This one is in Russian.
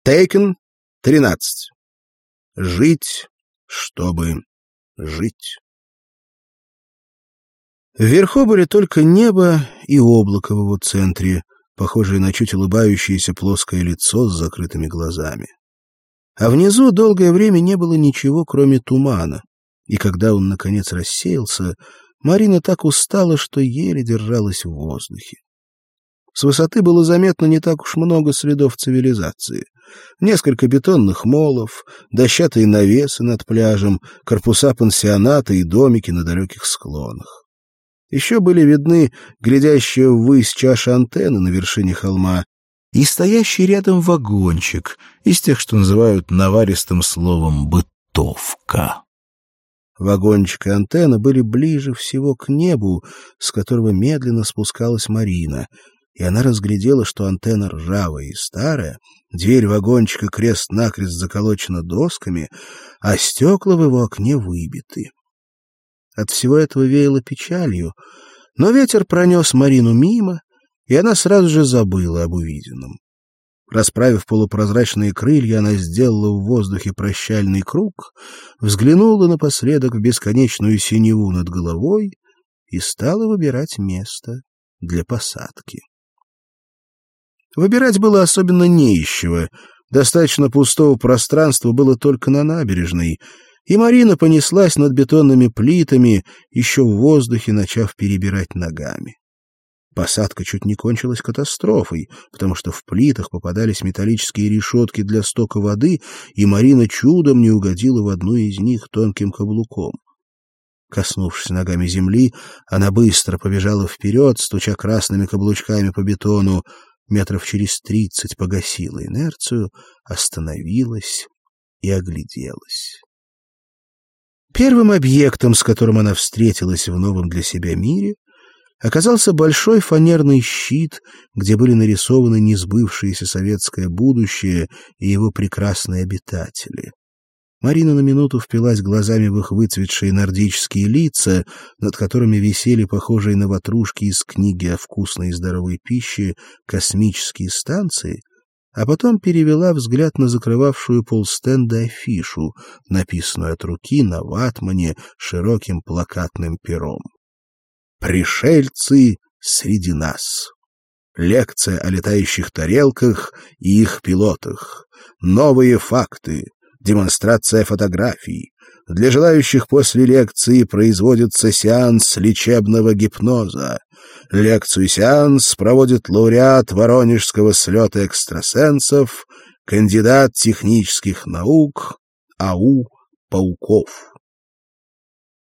Тейкен 13. Жить, чтобы жить. Вверху были только небо и облако в его центре, похожее на чуть улыбающееся плоское лицо с закрытыми глазами. А внизу долгое время не было ничего, кроме тумана, и когда он, наконец, рассеялся, Марина так устала, что еле держалась в воздухе. С высоты было заметно не так уж много следов цивилизации. Несколько бетонных молов, дощатые навесы над пляжем, корпуса пансионата и домики на далеких склонах. Еще были видны глядящие ввысь чаши антенны на вершине холма и стоящий рядом вагончик из тех, что называют наваристым словом «бытовка». Вагончик и антенна были ближе всего к небу, с которого медленно спускалась Марина, и она разглядела, что антенна ржавая и старая, дверь вагончика крест-накрест заколочена досками, а стекла в его окне выбиты. От всего этого веяло печалью, но ветер пронес Марину мимо, и она сразу же забыла об увиденном. Расправив полупрозрачные крылья, она сделала в воздухе прощальный круг, взглянула напоследок в бесконечную синеву над головой и стала выбирать место для посадки. Выбирать было особенно не из чего, достаточно пустого пространства было только на набережной, и Марина понеслась над бетонными плитами, еще в воздухе начав перебирать ногами. Посадка чуть не кончилась катастрофой, потому что в плитах попадались металлические решетки для стока воды, и Марина чудом не угодила в одну из них тонким каблуком. Коснувшись ногами земли, она быстро побежала вперед, стуча красными каблучками по бетону, метров через 30 погасила инерцию, остановилась и огляделась. Первым объектом, с которым она встретилась в новом для себя мире, оказался большой фанерный щит, где были нарисованы несбывшееся советское будущее и его прекрасные обитатели. Марина на минуту впилась глазами в их выцветшие нордические лица, над которыми висели похожие на ватрушки из книги о вкусной и здоровой пище космические станции, а потом перевела взгляд на закрывавшую полстенда афишу, написанную от руки на ватмане широким плакатным пером. «Пришельцы среди нас». Лекция о летающих тарелках и их пилотах. Новые факты. Демонстрация фотографий. Для желающих после лекции производится сеанс лечебного гипноза. Лекцию-сеанс проводит лауреат Воронежского слета экстрасенсов, кандидат технических наук А.У. Пауков.